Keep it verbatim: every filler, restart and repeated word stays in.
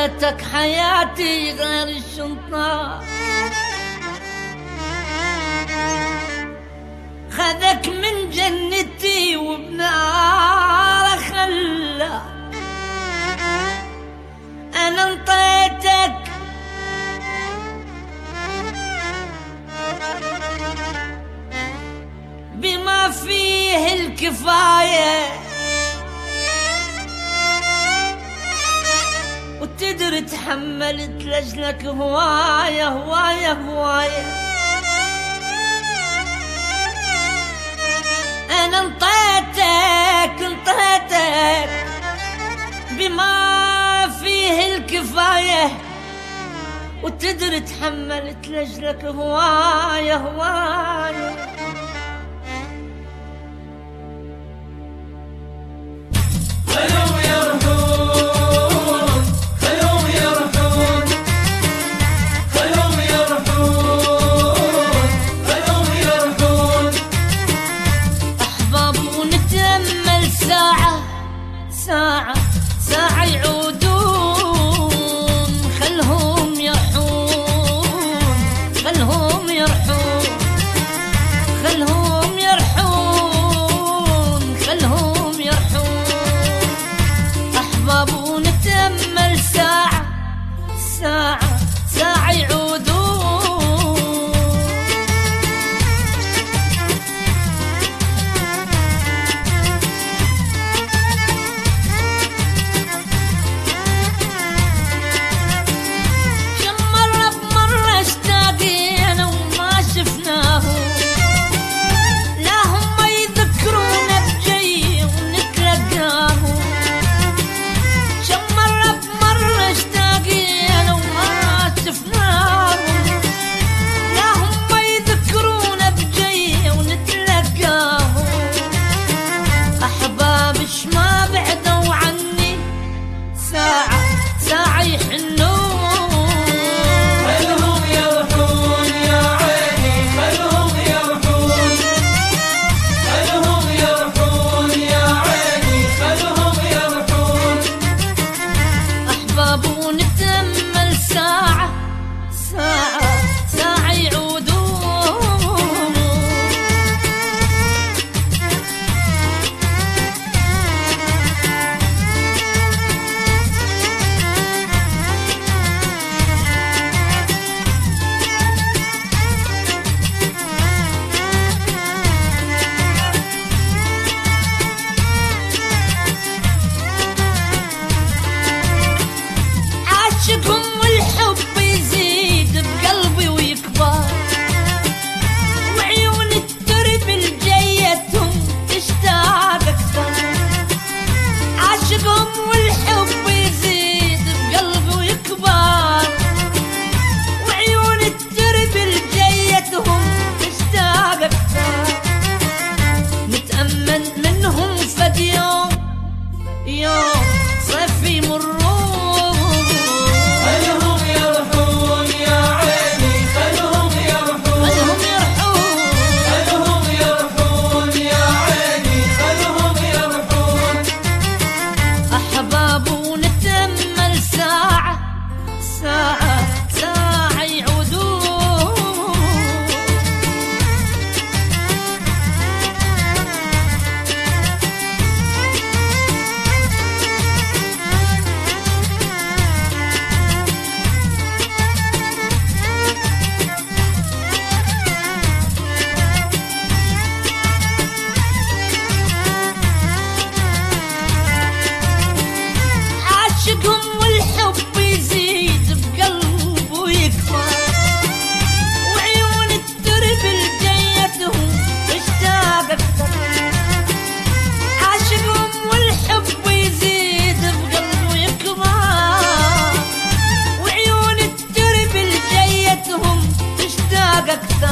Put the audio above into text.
خذتك حياتي غير الشنطة، خذك من جنتي وبنار خلى. أنا انطيتك بما فيه الكفاية، وتدري تحملت لجلك هواية هواية هواية. أنا انطيتك انطيتك بما فيه الكفاية، وتدري تحملت لجلك هواية هواية. ساعة ساعة يعودون، خلهم يرحون خلهم يرحون خلهم يرحون خلهم يرحون. أحباب ونتأمل ساعة ساعة ساعة يعودون. والحب يزيد بقلبي ويكبر، وعيون الترب الجيتهم تشتاق أكثر. عاشقهم والحب يزيد بقلبي ويكبر، وعيون الترب الجيتهم تشتاق أكثر. نتأمل منهم فد يوم يوم صيفي مرور، والحب يزيد بقلبه ويكبر، وعيون الترب الجيتهم تشتاق أكثر. عاشقهم والحب يزيد بقلبه ويكبر، وعيون الترب الجيتهم تشتاق أكثر.